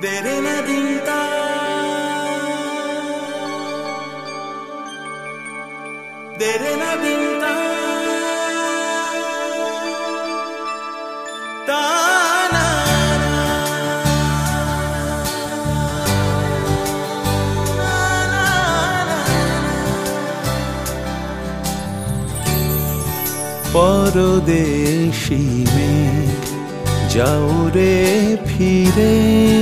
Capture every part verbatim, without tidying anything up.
तेरे न दिनता तेरे न दिनता ताना परदेशी में जाओ रे फिरे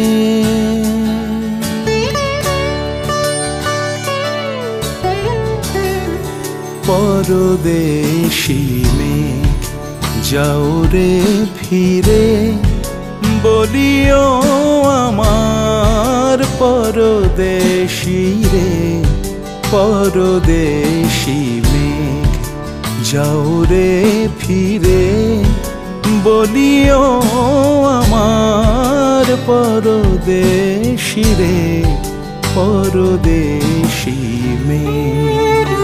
परदेशी में जाओ रे फिरे बोलियो आमार परदेशी रे परदेशी में जाओ रे फिरे बोलियो आमार परदेशी रे परदेशी में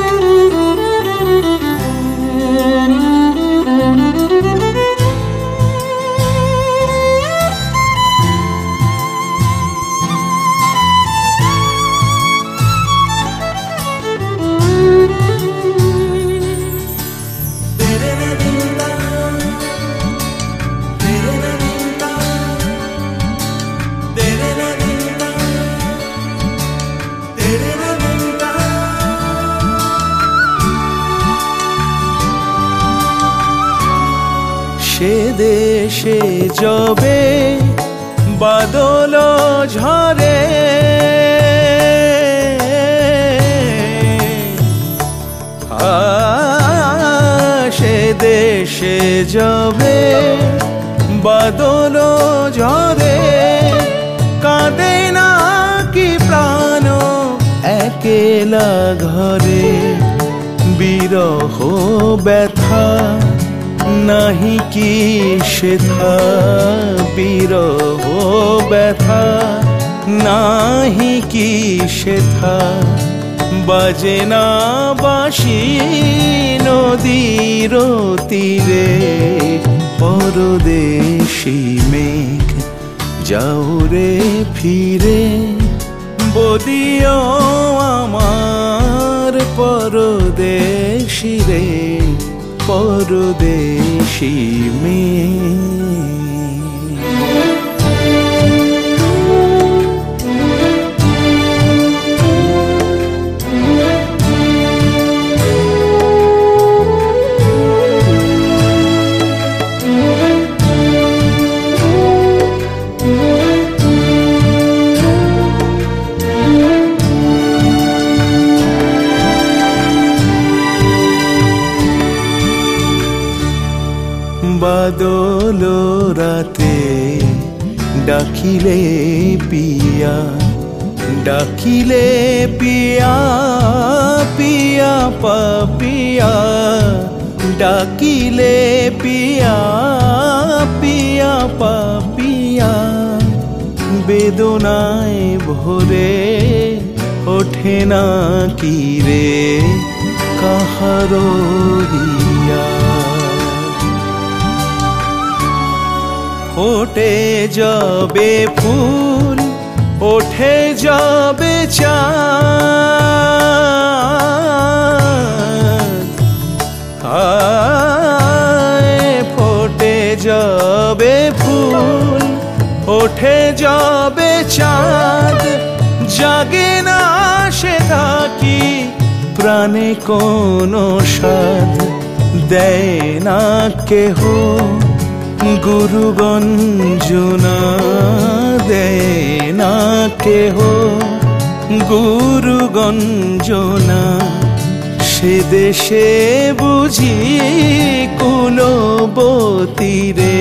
সে দেশে যবে বাদল ঝরে সে দেশে যবে বাদল ঝরে কাঁদে না কি প্রাণ একেলা ঘরে বিরহ ব্যথা নাহি কি সেথা বিরহ ব্যথা নাহি কি সেথা বাজে না বাঁশি নদীর তীরে পরদেশি মেঘ যাও রে ফিরে বলিও আমার পরদেশি রে परदेशी में বাদল রাতে ডাকিলে পিয়া ডাকিলে পিয়া পিয়া পাপিয়া ডাকিলে পিয়া পিয়া পাপিয়া বেদনায় ভরে ওঠে না কি রে কাহারো হিয়া ওঠে যাবে ফুল ওঠে যাবে চাঁদ আয় ফোটে যাবে ফুল ওঠে যাবে চাঁদ জাগে না সে থাকি প্রাণে কোনো স্বাদ দেয় না কেহ গুরু গঞ্জনা দেয় না কেহ গুরু গঞ্জনা সে দেশে বুঝি কুলবতী রে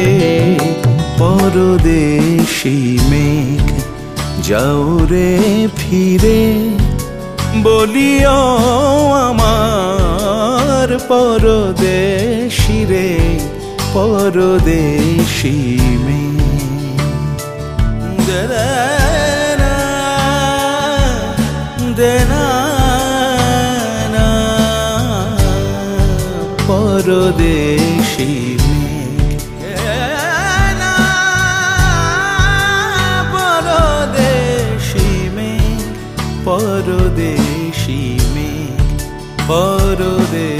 পরদেশি মেঘ যাও রে ফিরে বলিও আমার পরদেশি রে परदेशी में देना देना परदेशी में ना परदेशी পরদেশি মেয়ে, পরদেশি।